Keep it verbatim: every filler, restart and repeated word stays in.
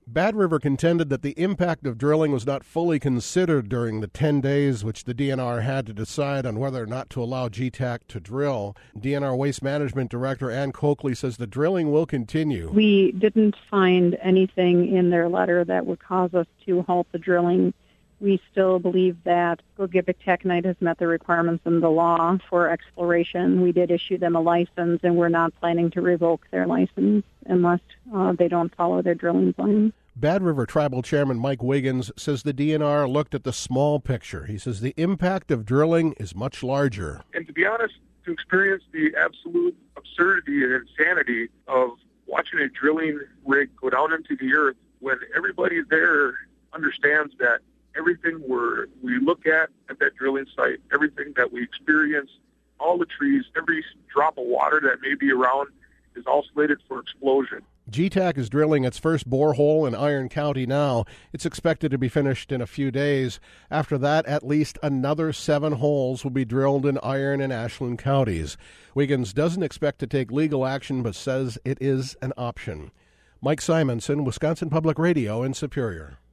Bad River contended that the impact of drilling was not fully considered during the ten days which the D N R had to decide on whether or not to allow G TAC to drill. D N R Waste Management Director Ann Coakley says the drilling will continue. We didn't find anything in their letter that would cause us to halt the drilling. We still believe that Gogebic Taconite has met the requirements in the law for exploration. We did issue them a license, and we're not planning to revoke their license unless uh, they don't follow their drilling plan. Bad River Tribal Chairman Mike Wiggins says the D N R looked at the small picture. He says the impact of drilling is much larger. And to be honest, to experience the absolute absurdity and insanity of watching a drilling rig go down into the earth when everybody there understands that everything we're, we look at at that drilling site, everything that we experience, all the trees, every drop of water that may be around is all slated for explosion. G TAC is drilling its first borehole in Iron County now. It's expected to be finished in a few days. After that, at least another seven holes will be drilled in Iron and Ashland counties. Wiggins doesn't expect to take legal action, but says it is an option. Mike Simonson, Wisconsin Public Radio in Superior.